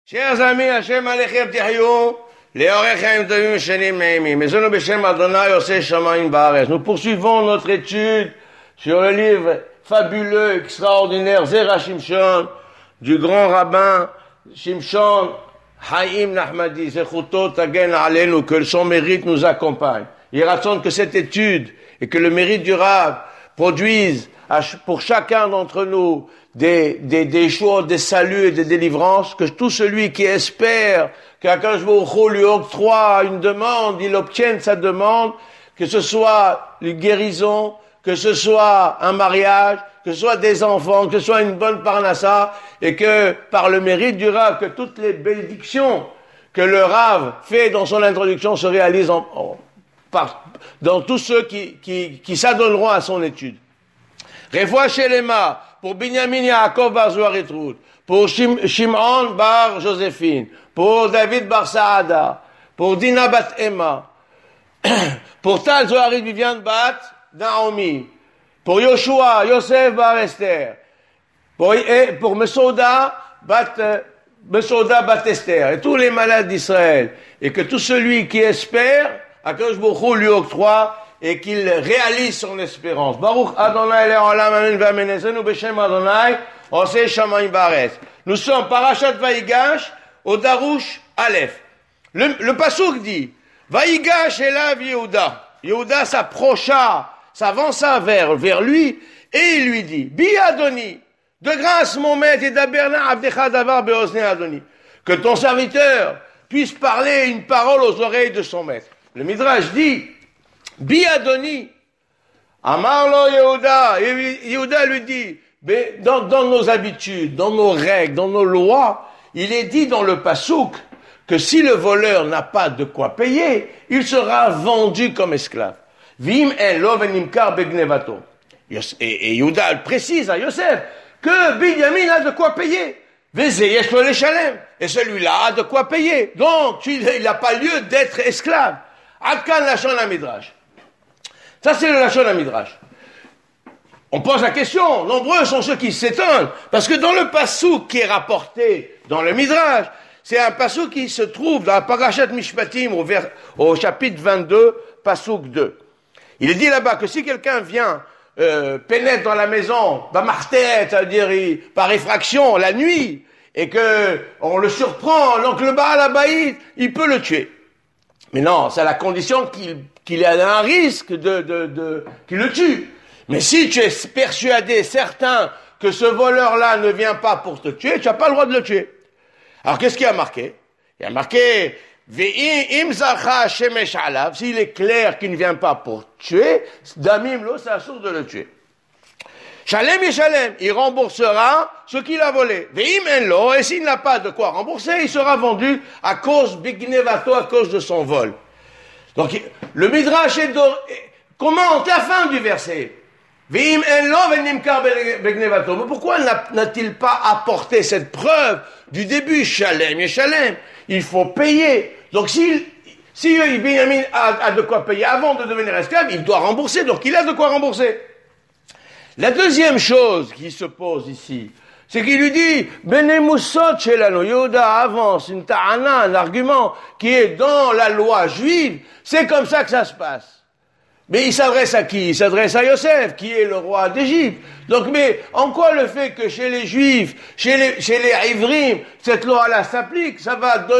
Chers amis, Hashem Alechem Tihyou, Leorechem Tovim Shenim Naimim, Mezonu Beshem Adonai Oseh Shamayim Baaretz. Nous poursuivons notre étude sur le livre fabuleux, extraordinaire, Zera Shimshon, du grand rabbin Shimshon Haïm Nahmadi, Zechuto Tagen Alenu, que son mérite nous accompagne. Il raconte que cette étude et que le mérite du Rav produisent pour chacun d'entre nous des choses, des saluts et des délivrances, que tout celui qui espère qu'Akadosh Baruch Hu lui octroie une demande, il obtienne sa demande, que ce soit une guérison, que ce soit un mariage, que ce soit des enfants, que ce soit une bonne parnassa, et que par le mérite du Rav, que toutes les bénédictions que le Rav fait dans son introduction se réalisent dans tous ceux qui s'adonneront à son étude. Refoua Shelema pour Binyamin Yaakov bar Zohar-Etrut, pour Shimon bar Joséphine, pour David bar Saada, pour Dina bat Emma, pour Tal Zoharit Viviane bat Naomi, pour Yoshua Yosef bar Esther, pour Mesouda bat Esther, et tous les malades d'Israël, et que tout celui qui espère, Akadosh Baruch Hu lui octroie et qu'il réalise son espérance. Baruch Adonai Le'olam Amen V'Amen. Ezenu B'Shem Adonai Oseh Shamayim Baaretz. Nous sommes Parashat Vayigash au Darush Aleph. Le pasuk dit Vayigash elav Yehuda. Yehuda s'avança vers lui et il lui dit Bi Adoni, de grâce mon maître et d'aberna avdecha davar be'ozne Adoni, que ton serviteur puisse parler une parole aux oreilles de son maître. Le Midrash dit Bi Adoni, Amarlo Yehuda. Yehuda lui dit, dans nos habitudes, dans nos règles, dans nos lois, il est dit dans le pasouk que si le voleur n'a pas de quoi payer, il sera vendu comme esclave. Vim en lo venimkar begnevato. Et Yehuda précise à Yosef que Binyamin a de quoi payer. Veze yesh lo leshalem. Et celui-là a de quoi payer. Donc, il n'a pas lieu d'être esclave. Adkan Lachon HaMidrash. Ça, c'est le Lachon HaMidrash. On pose la question, nombreux sont ceux qui s'étonnent, parce que dans le passouk qui est rapporté dans le Midrash, c'est un passouk qui se trouve dans la Parashat Mishpatim au chapitre 22, passouk 2. Il est dit là-bas que si quelqu'un vient, pénètre dans la maison, c'est-à-dire par effraction, la nuit, et que on le surprend, donc le Baal Habayit, il peut le tuer. Mais non, c'est à la condition qu'il ait un risque qu'il le tue. Mais si tu es persuadé, certain, que ce voleur-là ne vient pas pour te tuer, tu n'as pas le droit de le tuer. Alors qu'est-ce qu'il y a marqué? Il y a marqué, Ve'im zacha shemesh alav, s'il est clair qu'il ne vient pas pour tuer, damim lo, c'est la source de le tuer. Shalem Yeshalem, il remboursera ce qu'il a volé. Ve'im en lo, et s'il n'a pas de quoi rembourser, il sera vendu à cause bignevato, à cause de son vol. Donc, le Midrash commente la fin du verset. Ve'im en lo venimkar bignevato. Mais pourquoi n'a-t-il pas apporté cette preuve du début? Shalem Yeshalem. Il faut payer. Donc, si Binyamin a de quoi payer avant de devenir esclave, il doit rembourser. Donc, il a de quoi rembourser. La deuxième chose qui se pose ici, c'est qu'il lui dit, Benemoussot Shelano, Yehuda avance une ta'ana, un argument qui est dans la loi juive, c'est comme ça que ça se passe. Mais il s'adresse à qui? Il s'adresse à Yosef, qui est le roi d'Égypte. Donc, mais en quoi le fait que chez les Juifs, chez les Ivrim, cette loi-là s'applique, ça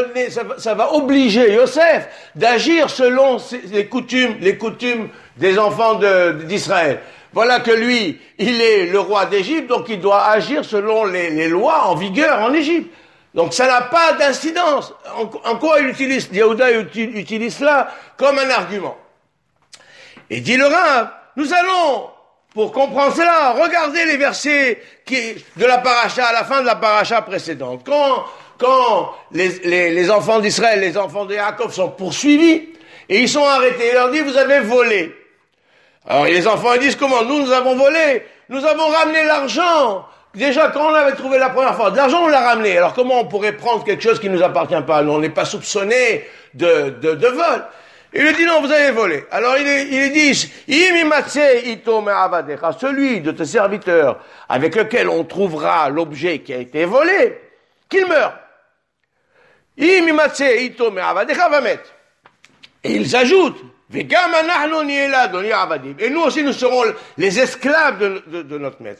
va obliger Yosef d'agir selon les coutumes des enfants d'Israël. Voilà que lui, il est le roi d'Égypte, donc il doit agir selon les lois en vigueur en Égypte. Donc ça n'a pas d'incidence. En quoi Yehuda utilise cela comme un argument. Et dit le Rav, nous allons, pour comprendre cela, regarder les versets de la paracha, à la fin de la paracha précédente. Quand les enfants d'Israël, les enfants de Yaakov sont poursuivis, et ils sont arrêtés, il leur dit, vous avez volé. Alors les enfants ils disent, comment? Nous avons volé, nous avons ramené l'argent. Déjà, quand on avait trouvé la première fois, de l'argent on l'a ramené. Alors comment on pourrait prendre quelque chose qui ne nous appartient pas? Nous, on n'est pas soupçonné de vol. Il lui dit non, vous avez volé. Alors il dit, celui de tes serviteurs avec lequel on trouvera l'objet qui a été volé, qu'il meure. Et ils ajoutent, et nous aussi nous serons les esclaves de notre maître.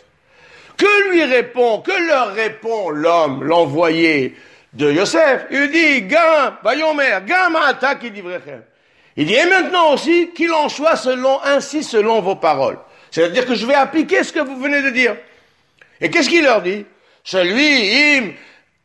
Que leur répond l'homme, l'envoyé de Yosef? Il dit, Gam, Vayomer, Gam ata ki divrechem. Il dit, et maintenant aussi, qu'il en soit selon vos paroles. C'est-à-dire que je vais appliquer ce que vous venez de dire. Et qu'est-ce qu'il leur dit? Celui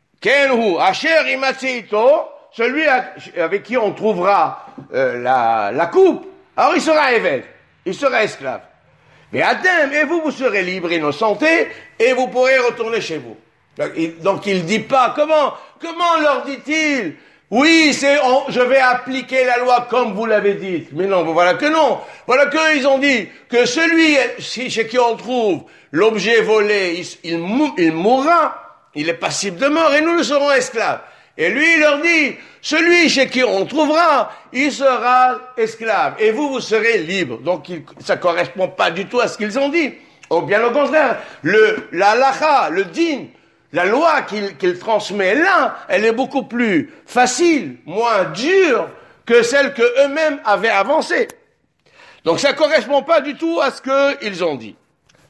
avec qui on trouvera la coupe, alors il sera évêque, il sera esclave. Mais Adem, et vous serez libres, innocentés, et vous pourrez retourner chez vous. Donc il dit pas, comment leur dit-il? Oui, je vais appliquer la loi comme vous l'avez dit. Mais non, voilà que non. Voilà que ils ont dit que celui chez qui on trouve l'objet volé, il mourra, il est passible de mort, et nous le serons esclaves. Et lui, il leur dit, celui chez qui on trouvera, il sera esclave. Et vous serez libre. Donc, ça correspond pas du tout à ce qu'ils ont dit. Ou bien au contraire, la halacha, le din, la loi qu'il transmet là, elle est beaucoup plus facile, moins dure que celle que eux-mêmes avaient avancée. Donc, ça correspond pas du tout à ce qu'ils ont dit.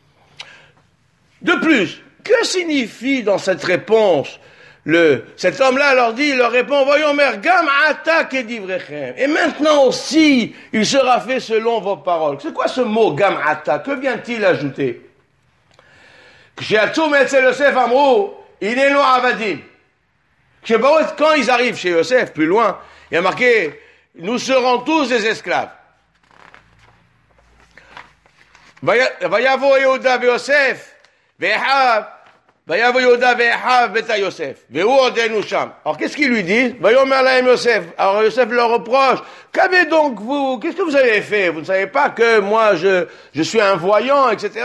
De plus, que signifie dans cette réponse cet homme-là leur répond, voyons, mère, gam atak et divrechem. Et maintenant aussi, il sera fait selon vos paroles. C'est quoi ce mot, gam atak? Que vient-il ajouter? Quand ils arrivent chez Yosef, plus loin, il y a marqué, nous serons tous des esclaves. Vayavo Yehuda veYosef, ve'Echav, alors, qu'est-ce qu'ils lui disent? Yosef. Alors, Yosef leur reproche. Qu'avez donc vous? Qu'est-ce que vous avez fait? Vous ne savez pas que moi, je suis un voyant, etc.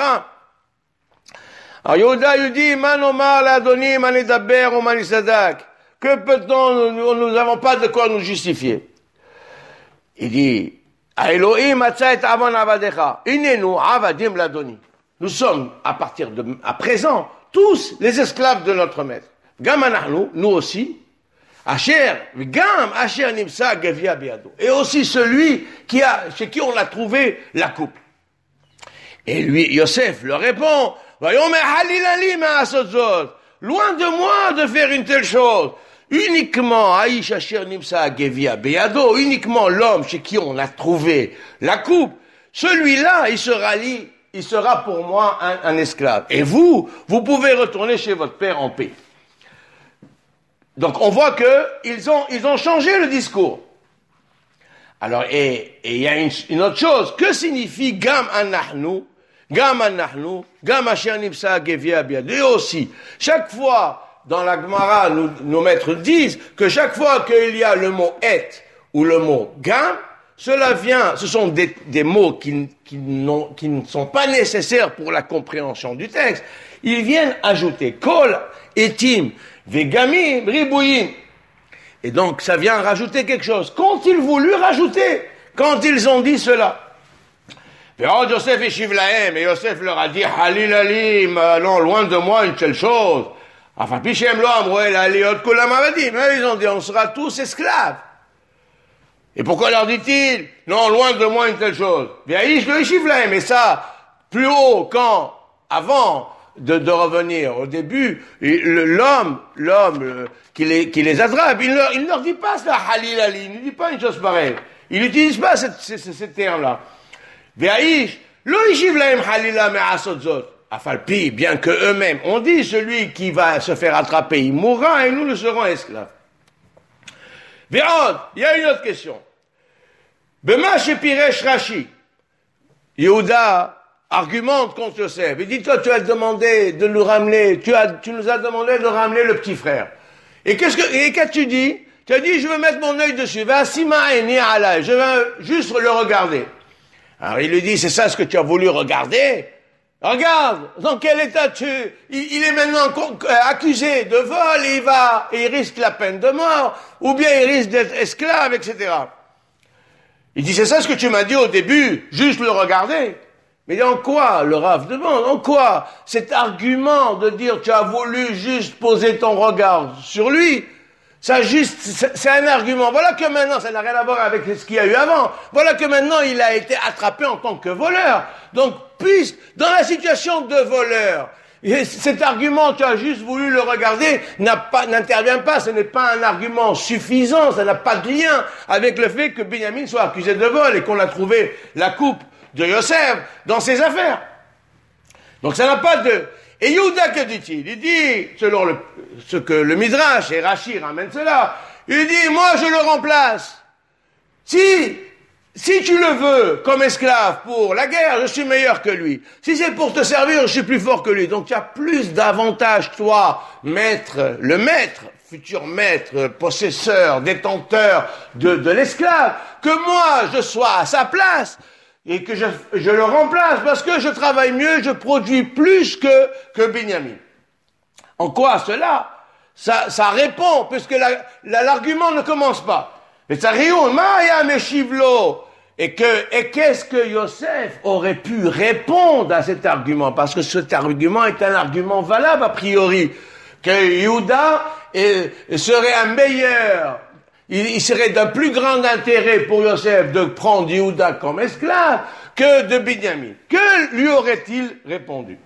Alors, Yehuda lui dit, Manomar l'Adoni, Manidaber, ou Manisadak. Que peut-on? Nous n'avons pas de quoi nous justifier. Il dit, Elohim atzait avon avadecha. Inenu avadim l'Adoni. Nous sommes, à présent, tous les esclaves de notre maître. Gam anachnu, nous aussi. Asher, gam asher nimsa gevia biado. Et aussi celui chez qui on a trouvé la coupe. Et lui, Yosef, leur répond, Vayomer halilali ma'asot zot. Loin de moi de faire une telle chose. Uniquement, Aïch asher nimsa gevia biado, uniquement l'homme chez qui on a trouvé la coupe. Celui-là, il sera pour moi un esclave. Et vous pouvez retourner chez votre père en paix. Donc on voit que ils ont changé le discours. Alors, et il y a une autre chose. Que signifie gam anachnu, gam asher nimsa gevia biad? Et aussi, chaque fois, dans la Gemara, nos maîtres disent que chaque fois qu'il y a le mot et ou le mot gam, ce sont des mots qui ne sont pas nécessaires pour la compréhension du texte. Ils viennent ajouter kol, etim, vegamim, ribouyin. Et donc, ça vient rajouter quelque chose. Qu'ont-ils voulu rajouter quand ils ont dit cela? Et Yosef eshiv lahem, et Yosef leur a dit, halil alim, non, loin de moi une telle chose. Enfin, pichem lo amroel aliot kulam avadim. Ils ont dit, on sera tous esclaves. Et pourquoi leur dit-il, non, loin de moi une telle chose? Mais ça, plus haut, avant de revenir au début, l'homme qui les attrape, il ne leur dit pas ça, halil ali, il ne dit pas une chose pareille. Il n'utilise pas ces termes-là. Afalpi, bien que eux-mêmes, on dit celui qui va se faire attraper, il mourra et nous le serons esclaves. Il y a une autre question. Bema shepiresh Rashi. Yehuda argumente contre Yosef. Il dit, toi, tu as demandé de nous ramener, tu nous as demandé de ramener le petit frère. Et qu'as-tu dit? Tu as dit, je veux mettre mon œil dessus. Je veux juste le regarder. Alors il lui dit, c'est ça ce que tu as voulu regarder? Regarde, dans quel état il est maintenant accusé de vol et il risque la peine de mort, ou bien il risque d'être esclave, etc. Il dit, c'est ça ce que tu m'as dit au début, juste le regarder. Mais en quoi, le Rav demande, en quoi cet argument de dire tu as voulu juste poser ton regard sur lui, Ça juste, c'est un argument. Voilà que maintenant, ça n'a rien à voir avec ce qu'il y a eu avant. Voilà que maintenant, il a été attrapé en tant que voleur. Donc, puisque, dans la situation de voleur, cet argument, tu as juste voulu le regarder, n'intervient pas, ce n'est pas un argument suffisant, ça n'a pas de lien avec le fait que Binyamin soit accusé de vol et qu'on a trouvé la coupe de Yosef dans ses affaires. Donc ça n'a pas de... Et Yehuda, que dit-il? Il dit, selon ce que le Midrash et Rashi ramènent cela, il dit, moi je le remplace. Si tu le veux comme esclave pour la guerre, je suis meilleur que lui. Si c'est pour te servir, je suis plus fort que lui. Donc tu as plus d'avantages, toi, futur maître, possesseur, détenteur de l'esclave, que moi je sois à sa place. Et que je le remplace parce que je travaille mieux, je produis plus que Binyamin. En quoi cela? Ça répond, puisque l'argument ne commence pas. Mais ça répond, Maya Meshivlo. Et qu'est-ce que Yosef aurait pu répondre à cet argument? Parce que cet argument est un argument valable a priori. Que Yehuda serait un meilleur. Il serait d'un plus grand intérêt pour Yosef de prendre Yehuda comme esclave que de Binyamin. Que lui aurait-il répondu?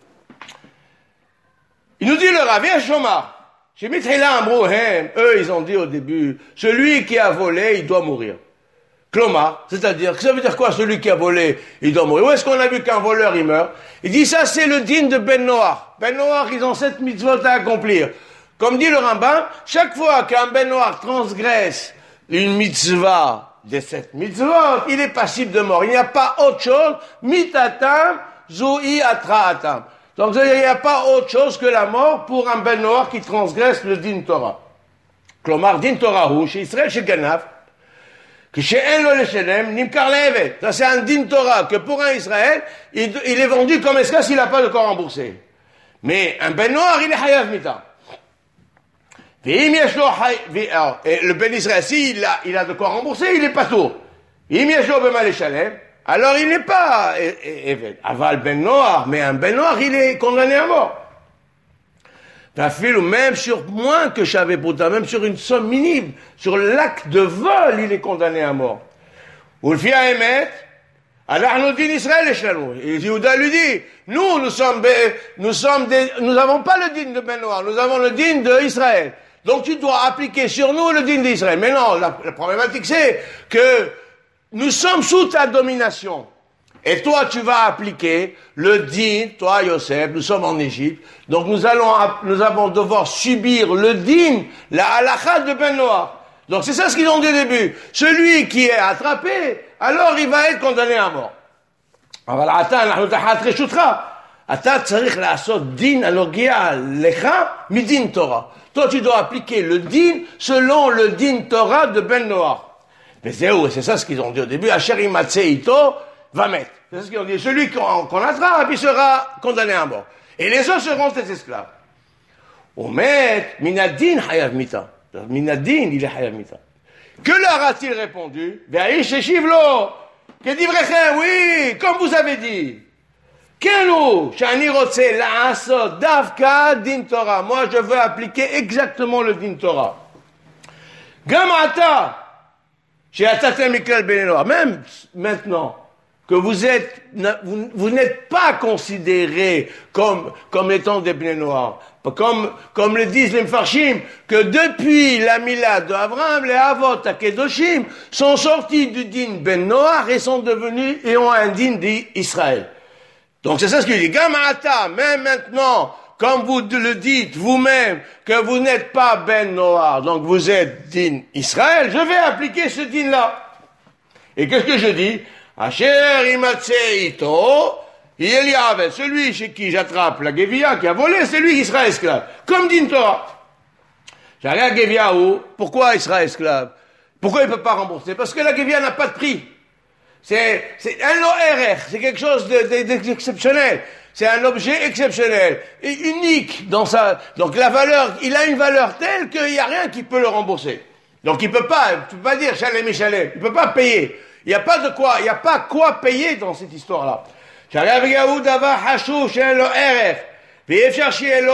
Il nous dit le Rav Shomar. Chez Mitrila Amrouhem, eux ils ont dit au début, celui qui a volé, il doit mourir. Klomar, c'est-à-dire, ça veut dire quoi celui qui a volé, il doit mourir? Où est-ce qu'on a vu qu'un voleur, il meurt? Il dit ça c'est le din de Ben Noach. Ben Noach, ils ont 7 mitzvot à accomplir. Comme dit le Rambam, chaque fois qu'un Ben Noach transgresse une mitzvah des 7 mitzvot, il est passible de mort. Il n'y a pas autre chose, mitatam, zoui atraatam. Donc il n'y a pas autre chose que la mort pour un Ben Noach qui transgresse le din Torah. Klomar, din Torah hu, chez Israël, chez Ganav, que chez En lo leshelem, nimkar le'eved. Ça c'est un din Torah que pour un Israël, il est vendu comme esclave s'il n'a pas de quoi rembourser. Mais un Ben Noach, il est hayav mita. Et le Ben Israël, s'il a de quoi rembourser, il n'est pas tout. Alors il n'est pas aval Ben Noach, mais un Ben Noach, il est condamné à mort. Même sur moins que Shavuot, même sur une somme minime, sur l'acte de vol, il est condamné à mort. Et Yehuda lui dit, nous n'avons pas le din de Ben Noach, nous avons le din d'Israël. Donc tu dois appliquer sur nous le din d'Israël. Mais non, la problématique c'est que nous sommes sous ta domination. Et toi tu vas appliquer le din, toi Yosef, nous sommes en Égypte. Donc nous allons devoir subir le din, la halakha de Ben Noach. Donc c'est ça ce qu'ils ont dit au début. Celui qui est attrapé, alors il va être condamné à mort. אבל אתה, אנחנו תחת רשותך. אתה צריך לעשות דין הנוגע לך מדין תורה. Toi, tu dois appliquer le din selon le din Torah de Ben Noach. Mais c'est ça ce qu'ils ont dit au début. Asher imatzeh ito va mettre. C'est ce qu'ils ont dit. Celui qu'on attrape, il sera condamné à mort. Et les autres seront des esclaves. Omet, minadin hayav mita. Minadin, il est hayav mita. Que leur a-t-il répondu? Ve'aish eshivlo. Que dit Vrechem? Oui, comme vous avez dit. Kenu, shani rotse la'asot davka din Torah. Moi, je veux appliquer exactement le din Torah. Gam ata, she'atatem miklal bnei Noach. Même maintenant que vous n'êtes pas considérés comme étant des bnei Noach. Comme le disent les Mfarshim, que depuis la Mila de Abraham, les Avot Akedoshim sont sortis du din Ben Noach et sont devenus et ont un din d'Israël. Donc c'est ça ce qu'il dit. Gamata, même maintenant, comme vous le dites vous-même, que vous n'êtes pas Ben Noach, donc vous êtes din Israël, je vais appliquer ce din-là. Et qu'est-ce que je dis? Asher imatzeh ito, celui chez qui j'attrape la Gevia qui a volé, c'est lui qui sera esclave. Comme din Torah. J'arrive à Gevia où? Pourquoi il sera esclave? Pourquoi il ne peut pas rembourser? Parce que la Gevia n'a pas de prix. C'est un ORR, c'est quelque chose d'exceptionnel. C'est un objet exceptionnel et unique dans sa. Donc la valeur, il a une valeur telle qu'il n'y a rien qui peut le rembourser. Donc il peut pas dire Shalem et Shalem. Il peut pas payer. Il n'y a pas quoi payer dans cette histoire-là. שהרי בגאות דבר חשוב שאין לו ערך, ואי אפשר שיהיה לו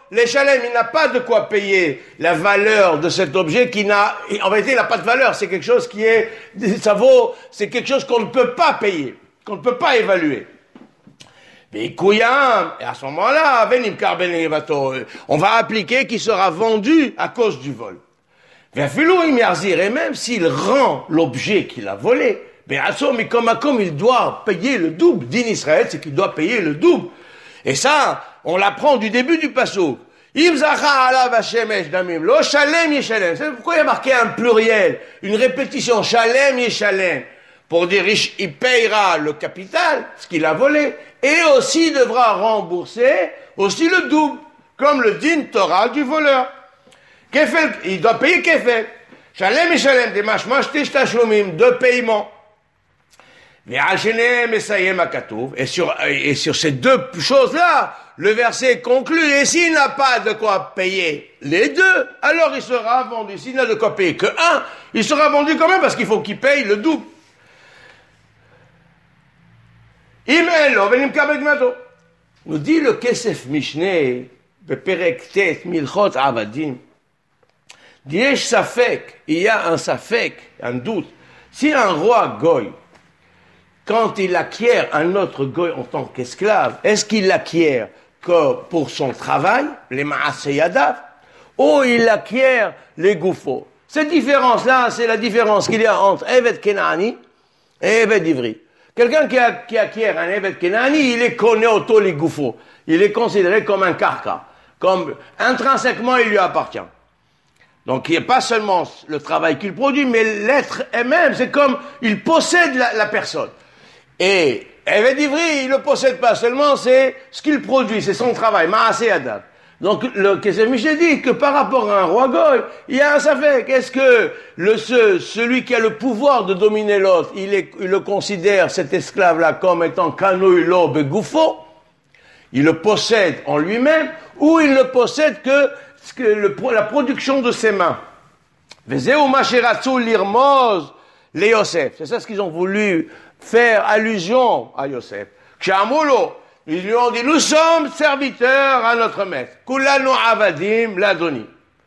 les Shalem, il n'a pas de quoi payer la valeur de cet objet qui n'a, en vérité, il n'a pas de valeur. C'est quelque chose qui est, c'est quelque chose qu'on ne peut pas payer, qu'on ne peut pas évaluer. Et à ce moment-là, on va appliquer qu'il sera vendu à cause du vol. Et même s'il rend l'objet qu'il a volé, mais comme il doit payer le double, din Israël, c'est qu'il doit payer le double. Et ça, on l'apprend du début du passouk. C'est pourquoi il y a marqué un pluriel, une répétition, shalem yeshalem, pour dire il payera le capital, ce qu'il a volé, et aussi devra rembourser aussi le double, comme le din Torah du voleur. Il doit payer kefel. Shalem yeshalem, des mashmash tish tashlumim, deux paiements. Et sur ces deux choses-là, le verset conclut, et s'il n'a pas de quoi payer les deux, alors il sera vendu. S'il n'a de quoi payer que un, il sera vendu quand même parce qu'il faut qu'il paye le double. Nous dit le Kesef Mishneh, Beperek Tet Milchot Avadim, Diesh Safek, il y a un Safek, un doute. Si un roi goy, quand il acquiert un autre goy en tant qu'esclave, est-ce qu'il l'acquiert que pour son travail, les Maaseyadav, ou il acquiert les goufos? Cette différence-là, c'est la différence qu'il y a entre Eved Kenani et Eved Ivri. Quelqu'un qui acquiert un Eved Kenani, il est connu auto les goufos. Il est considéré comme un karka. Comme intrinsèquement, il lui appartient. Donc, il n'y a pas seulement le travail qu'il produit, mais l'être même, c'est comme il possède la personne. Et Eved Ivri, il ne le possède pas seulement, c'est ce qu'il produit, c'est son travail, Maaseh Adam. Donc, le Kesef Mishneh dit que par rapport à un roi goy, il y a un safek. Est-ce que celui qui a le pouvoir de dominer l'autre, il le considère, cet esclave-là, comme étant kanoi lo begoufo, il le possède en lui-même, ou il ne possède que la production de ses mains. Vezeu masheratzu lirmoz le Yosef. C'est ça ce qu'ils ont voulu faire allusion à Yosef. Kshamulo, ils lui ont dit, nous sommes serviteurs à notre maître. Kulanu avadim ladoni.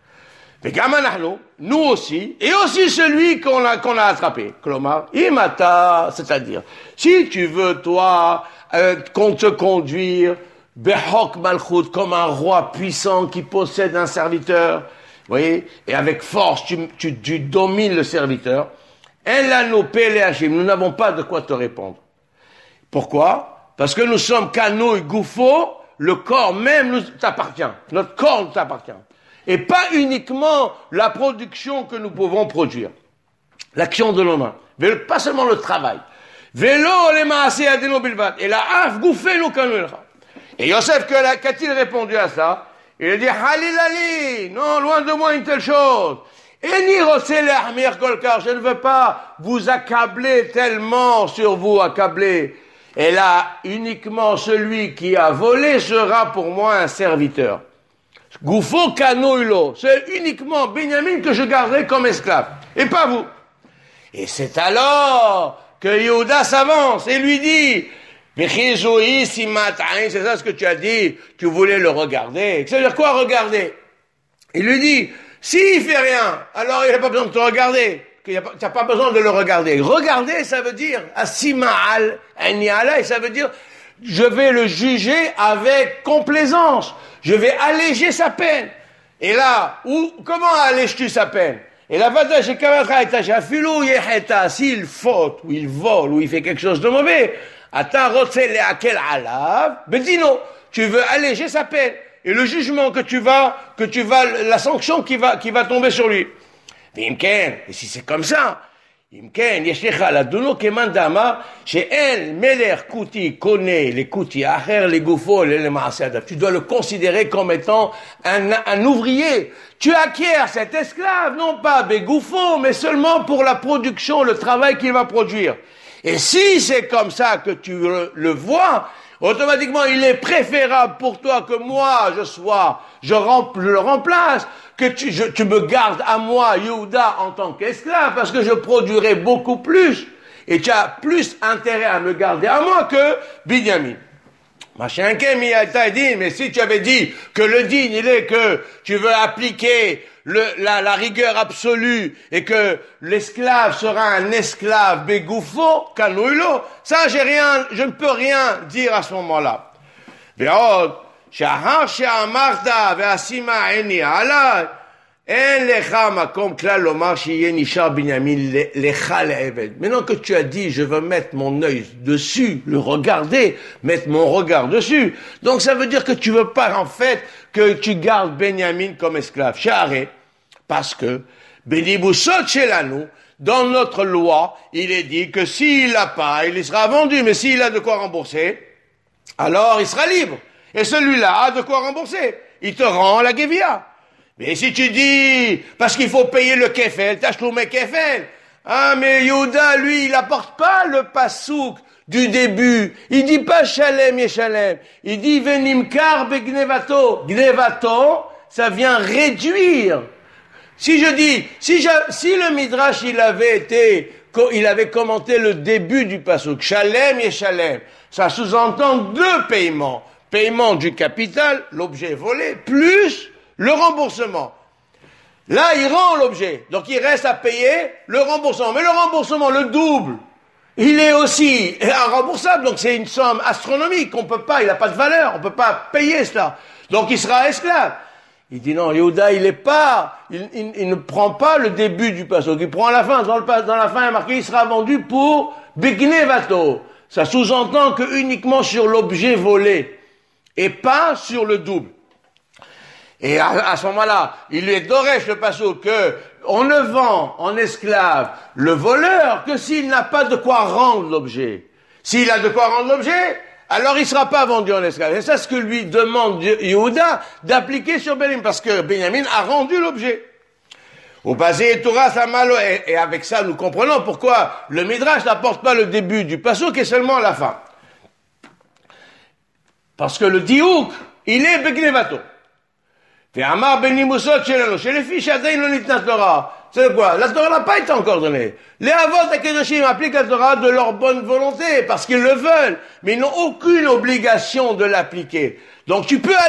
Nous aussi, et aussi celui qu'on a attrapé. Klomar, imata, c'est-à-dire, si tu veux, toi, qu'on te conduire, behok malchut, comme un roi puissant qui possède un serviteur, vous voyez, et avec force, tu domines le serviteur, nous n'avons pas de quoi te répondre. Pourquoi? Parce que nous sommes kanouï goufo, le corps même nous t'appartient. Notre corps nous t'appartient. Et pas uniquement la production que nous pouvons produire. L'action de nos mains. Pas seulement le travail. Vélo les maasé adeno bilvat. Et la af gouffé nous kanouï. Et Yosef, qu'a-t-il répondu à ça? Il a dit, halilali, non, loin de moi une telle chose. Je ne veux pas vous accabler tellement sur vous, accabler. Et là, uniquement celui qui a volé sera pour moi un serviteur. Goufo kanouilo, c'est uniquement Benjamin que je garderai comme esclave, et pas vous. Et c'est alors que Yehuda s'avance et lui dit, c'est ça ce que tu as dit, tu voulais le regarder. Ça veut dire quoi regarder? Il lui dit, s'il fait rien, alors il n'a pas besoin de te regarder. Tu n'as pas besoin de le regarder. Regarder, ça veut dire, asima'al, et ça veut dire, je vais le juger avec complaisance. Je vais alléger sa peine. Et là, comment allèges-tu sa peine? Et la vadash et kavatra et filou yeheta, s'il faute, ou il vole, ou il fait quelque chose de mauvais, ata rotsele akel alav, bedino, tu veux alléger sa peine. Et le jugement la sanction qui va tomber sur lui. Et si c'est comme ça, tu dois le considérer comme étant un ouvrier. Tu acquiers cet esclave, non pas begoufo, mais seulement pour la production, le travail qu'il va produire. Et si c'est comme ça que tu le vois, automatiquement, il est préférable pour toi que moi, je le remplace, que tu me gardes à moi, Yehuda, en tant qu'esclave, parce que je produirai beaucoup plus, et tu as plus intérêt à me garder à moi que Binyamin. Machin dit, mais si tu avais dit que le din, il est que tu veux appliquer la rigueur absolue et que l'esclave sera un esclave bégoufo, canouilo, ça je ne peux rien dire à ce moment-là. ועוד, שאחר שאמרת ואשימה עיני עליי, אין לך מקום כלל לומר שיהיה נשאר בנימין לך לעבד. Maintenant que tu as dit, je veux mettre mon œil dessus, le regarder, mettre mon regard dessus. Donc ça veut dire que tu veux pas en fait que tu gardes Benjamin comme esclave. Charé, parce que Benibusot Shelanu, dans notre loi, il est dit que s'il l'a pas, il sera vendu, mais s'il a de quoi rembourser, alors il sera libre. Et celui-là a de quoi rembourser. Il te rend la Gévia. Mais si tu dis, parce qu'il faut payer le kefel, tachloumé kefel. Ah, mais Yehuda, lui, il apporte pas le pasouk du début. Il dit pas shalem yeshalem. Il dit venimkar begnevato. Gnevato, ça vient réduire. Si je dis, si le Midrash, il avait commenté le début du pasouk, shalem yeshalem, ça sous-entend deux paiements. Paiement du capital, l'objet volé, plus le remboursement. Là, il rend l'objet. Donc, il reste à payer le remboursement. Mais le remboursement, le double, il est aussi remboursable. Donc, c'est une somme astronomique. On peut pas, il n'a pas de valeur. On peut pas payer cela. Donc, il sera esclave. Il dit non, Yehuda, il ne prend pas le début du pasouk. Il prend la fin. Dans la fin, il est marqué, il sera vendu pour Bignevato. Ça sous-entend que uniquement sur l'objet volé. Et pas sur le double. Et à ce moment-là, il lui est d'Oresh le pasouk que on ne vend en esclave le voleur que s'il n'a pas de quoi rendre l'objet. S'il a de quoi rendre l'objet, alors il sera pas vendu en esclave. Et c'est ce que lui demande Yehuda d'appliquer sur Benjamin, parce que Benjamin a rendu l'objet. Au basé Torah Samalo, et avec ça nous comprenons pourquoi le Midrash n'apporte pas le début du pasouk et seulement la fin. Parce que le diouk, il est begnevato. Ve'amar benimusot shelano, chez les filles, shadain lo nitna Torah. C'est quoi? La Torah n'a pas été encore donnée. Les avot akedoshim appliquent la Torah de leur bonne volonté, parce qu'ils le veulent, mais ils n'ont aucune obligation de l'appliquer. Donc tu peux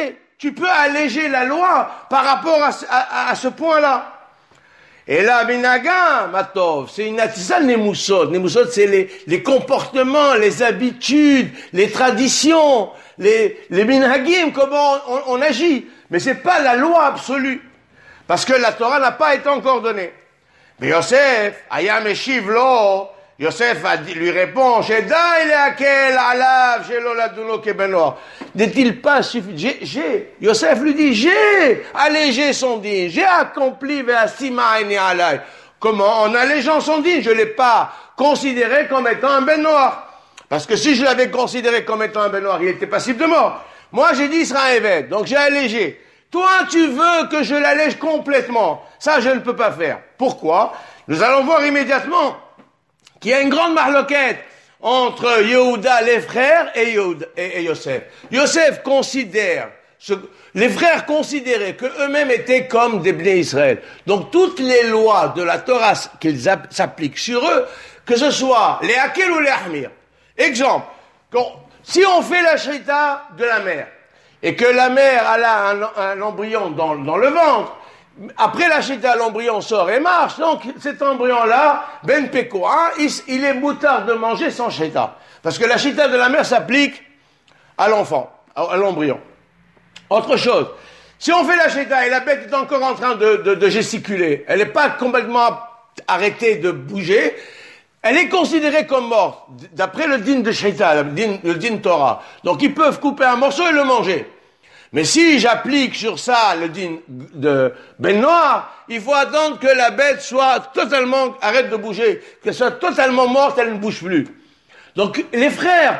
alléger la loi par rapport à ce point-là. Et là, Minaga, Matov, c'est une atisa Nemusot. Nemusot, c'est les comportements, les habitudes, les traditions, les minhagim, comment on agit. Mais c'est pas la loi absolue. Parce que la Torah n'a pas été encore donnée. Mais Yosef, Ayam Eshiv Lo, Yosef lui répond, Shedai leakel alav shelo laduno kebenoar. N'est-il pas suffisant? Yosef lui dit, j'ai allégé son dîme, j'ai accompli ve'asima eni alay. Comment? En allégeant son dîme, je l'ai pas considéré comme étant un ben noir. Parce que si je l'avais considéré comme étant un ben noir, il était passible de mort. Moi, j'ai dit, il sera un évêque, donc j'ai allégé. Toi, tu veux que je l'allège complètement. Ça, je ne peux pas faire. Pourquoi? Nous allons voir immédiatement qu'il y a une grande marloquette entre Yehuda, les frères, et Yosef. Yosef considère, les frères considéraient qu'eux-mêmes étaient comme des Bnei Israël. Donc toutes les lois de la Torah qu'ils s'appliquent sur eux, que ce soit les Hakel ou les Ahmir. Exemple, si on fait la shrita de la mère, et que la mère a un embryon dans le ventre, après la chita, l'embryon sort et marche, donc cet embryon-là, ben peko, il est moutard de manger sans chita. Parce que la chita de la mère s'applique à l'enfant, à l'embryon. Autre chose, si on fait la chita et la bête est encore en train de gesticuler, elle n'est pas complètement arrêtée de bouger, elle est considérée comme morte, d'après le din de chita, le din Torah. Donc ils peuvent couper un morceau et le manger. Mais si j'applique sur ça le din de ben noir, il faut attendre que la bête soit totalement, arrête de bouger, qu'elle soit totalement morte, elle ne bouge plus. Donc les frères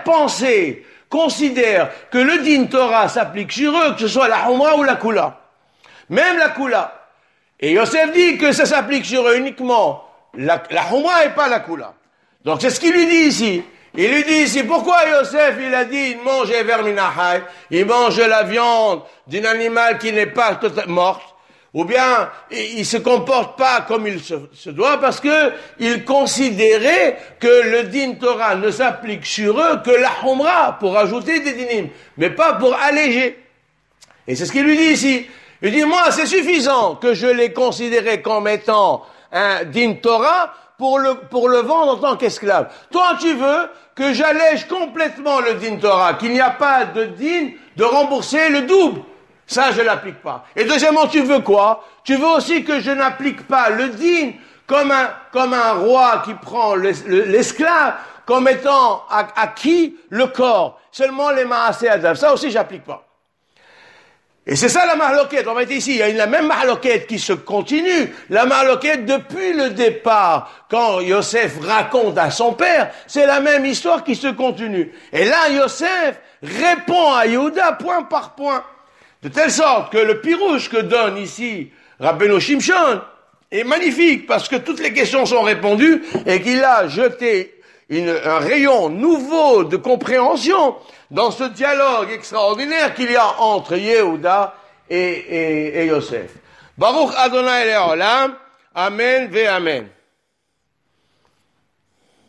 considèrent que le din Torah s'applique sur eux, que ce soit la Humra ou la Kula. Même la Kula. Et Yosef dit que ça s'applique sur eux uniquement la Humra et pas la Kula. Donc c'est ce qu'il lui dit ici. Il lui dit ici, pourquoi Yosef, il a dit, il mange Verminahai, il mange la viande d'un animal qui n'est pas morte, ou bien il se comporte pas comme il se doit parce que il considérait que le din Torah ne s'applique sur eux que la humra, pour ajouter des dinim, mais pas pour alléger. Et c'est ce qu'il lui dit ici. Il dit, moi, c'est suffisant que je l'ai considéré comme étant un din Torah pour le vendre en tant qu'esclave. Toi, tu veux que j'allège complètement le din Torah, qu'il n'y a pas de din de rembourser le double. Ça, je l'applique pas. Et deuxièmement, tu veux quoi? Tu veux aussi que je n'applique pas le din comme un roi qui prend l'esclave comme étant acquis le corps. Seulement les maaseh adav. Ça aussi, j'applique pas. Et c'est ça la mahloket. On va être ici. Il y a la même mahloket qui se continue. La mahloket depuis le départ, quand Yosef raconte à son père, c'est la même histoire qui se continue. Et là, Yosef répond à Yehuda point par point. De telle sorte que le pirouche que donne ici Rabbeinu Shimshon est magnifique parce que toutes les questions sont répondues et qu'il a jeté un rayon nouveau de compréhension dans ce dialogue extraordinaire qu'il y a entre Yehuda et Yosef. Baruch Adonai Le'olam. Amen ve Amen.